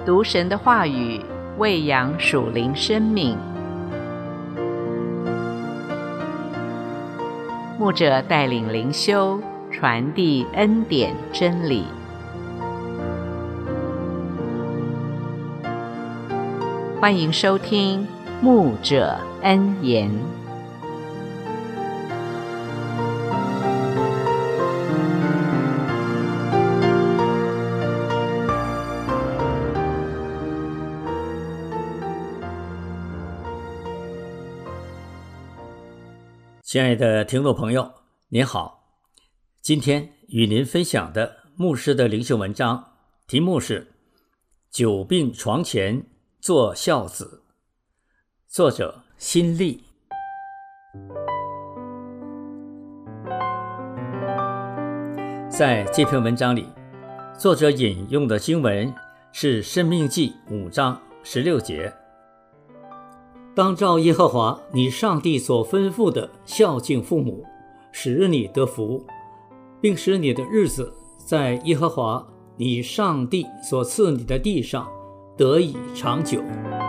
读神的话语，喂养属灵生命。牧者带领灵修，传递恩典真理。欢迎收听牧者恩言。 亲爱的听众朋友，您好，今天与您分享的牧师的灵修文章题目是久病床前做孝子，作者辛利。在这篇文章里，作者引用的经文是申命记5章16节，当照耶和华你上帝所吩咐的孝敬父母，使你得福，并使你的日子在耶和华你上帝所赐你的地上得以长久。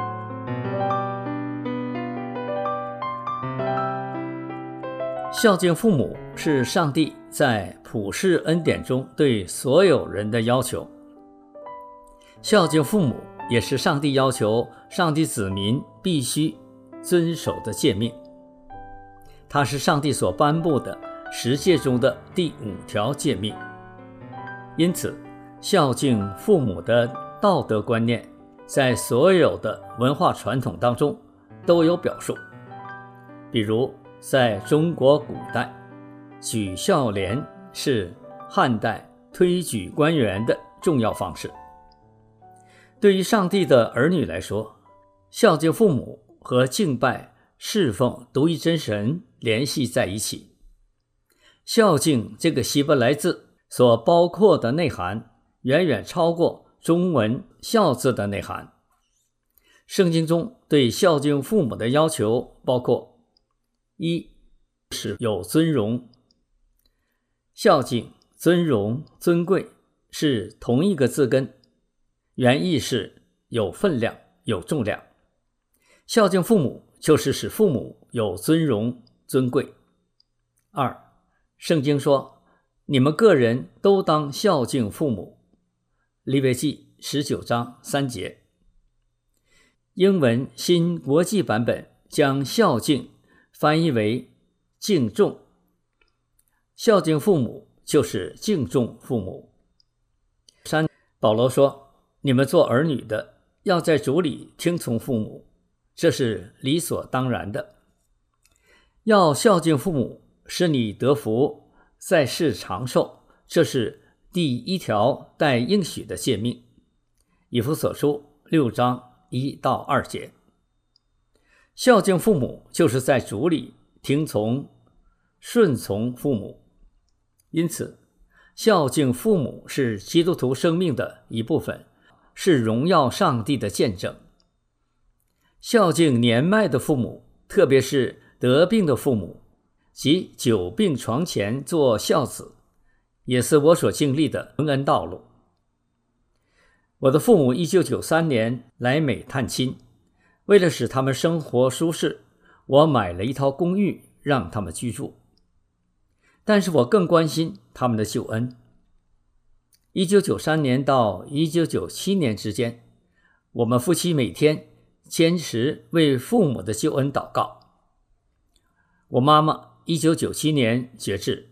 孝敬父母是上帝在普世恩典中对所有人的要求。孝敬父母也是上帝要求上帝子民必须遵守的诫命，它是上帝所颁布的10诫中的第5条诫命。因此，孝敬父母的道德观念在所有的文化传统当中都有表述。比如在中国古代，举孝廉是汉代推举官员的重要方式。对于上帝的儿女来说，孝敬父母和敬拜侍奉独一真神联系在一起。孝敬这个希伯来字所包括的内涵远远超过中文孝字的内涵。圣经中对孝敬父母的要求包括：一是有尊荣。孝敬、尊荣、尊贵是同一个字根，原意是有分量、有重量。孝敬父母就是使父母有尊荣、尊贵。二，圣经说，你们个人都当孝敬父母。利未记19章3节。英文新国际版本将孝敬翻译为敬重。孝敬父母就是敬重父母。3，保罗说，你们做儿女的要在主里听从父母，这是理所当然的。要孝敬父母，使你得福，在世长寿，这是第1条带应许的诫命。以弗所书6章1到2节。孝敬父母就是在主里听从、顺从父母。因此，孝敬父母是基督徒生命的一部分，是荣耀上帝的见证。孝敬年迈的父母，特别是得病的父母，及久病床前做孝子，也是我所经历的蒙恩道路。我的父母1993年来美探亲，为了使他们生活舒适，我买了一套公寓让他们居住。但是我更关心他们的救恩。1993年到1997年之间，我们夫妻每天坚持为父母的救恩祷告。我妈妈1997年决志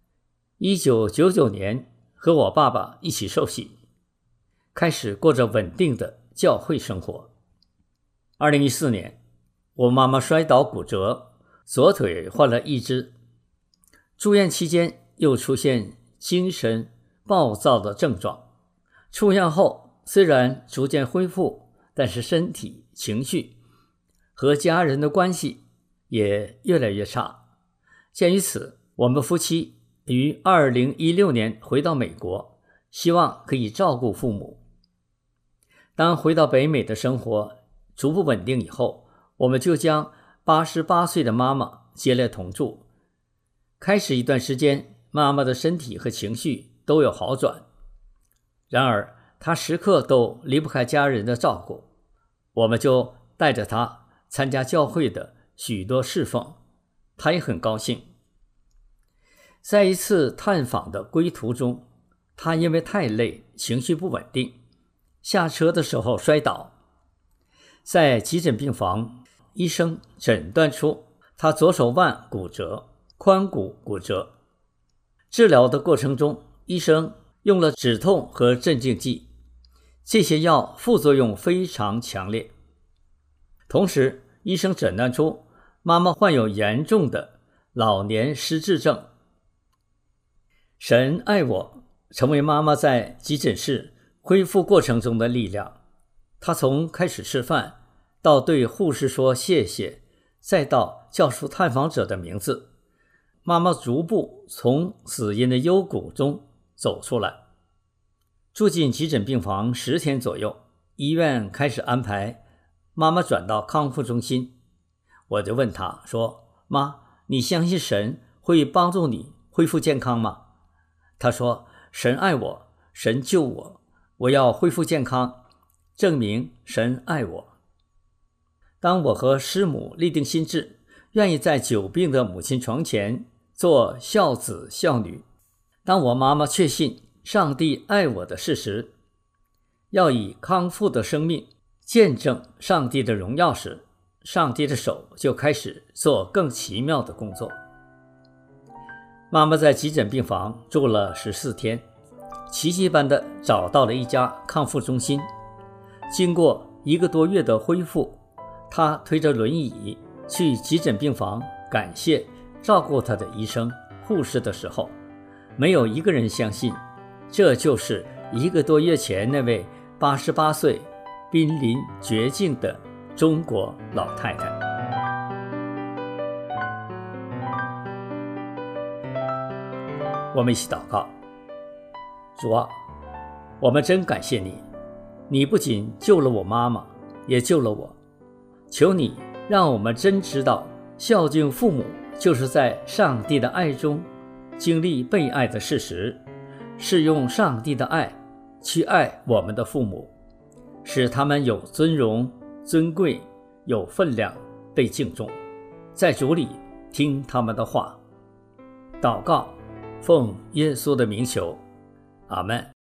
，1999年和我爸爸一起受洗，开始过着稳定的教会生活。2014年，我妈妈摔倒骨折，左腿换了一只。住院期间又出现精神暴躁的症状。出院后虽然逐渐恢复，但是身体、情绪和家人的关系也越来越差。鉴于此，我们夫妻于2016年回到美国，希望可以照顾父母。当回到北美的生活逐步稳定以后，我们就将88岁的妈妈接来同住。开始一段时间，妈妈的身体和情绪都有好转。然而他时刻都离不开家人的照顾，我们就带着他参加教会的许多侍奉，他也很高兴。在一次探访的归途中，他因为太累，情绪不稳定，下车的时候摔倒，在急诊病房，医生诊断出他左手腕骨折，髋骨骨折。治疗的过程中，医生用了止痛和镇静剂，这些药副作用非常强烈。同时，医生诊断出妈妈患有严重的老年失智症。神爱我成为妈妈在急诊室恢复过程中的力量。她从开始吃饭，到对护士说谢谢，再到叫出探访者的名字，妈妈逐步从死因的幽谷中走出来。住进急诊病房10天左右，医院开始安排妈妈转到康复中心。我就问她说，妈，你相信神会帮助你恢复健康吗？她说，神爱我，神救我，我要恢复健康，证明神爱我。当我和师母立定心志，愿意在久病的母亲床前做孝子孝女，当我妈妈确信上帝爱我的事实，要以康复的生命见证上帝的荣耀时，上帝的手就开始做更奇妙的工作。妈妈在急诊病房住了14天，奇迹般地找到了一家康复中心。经过1个多月的恢复，她推着轮椅去急诊病房感谢照顾她的医生、护士的时候，没有一个人相信这就是1个多月前那位88岁濒临绝境的中国老太太。我们一起祷告。主啊，我们真感谢你，你不仅救了我妈妈，也救了我。求你让我们真知道，孝敬父母就是在上帝的爱中经历被爱的事实，是用上帝的爱去爱我们的父母，使他们有尊荣、尊贵、有分量，被敬重，在主里听他们的话。祷告，奉耶稣的名求，阿们。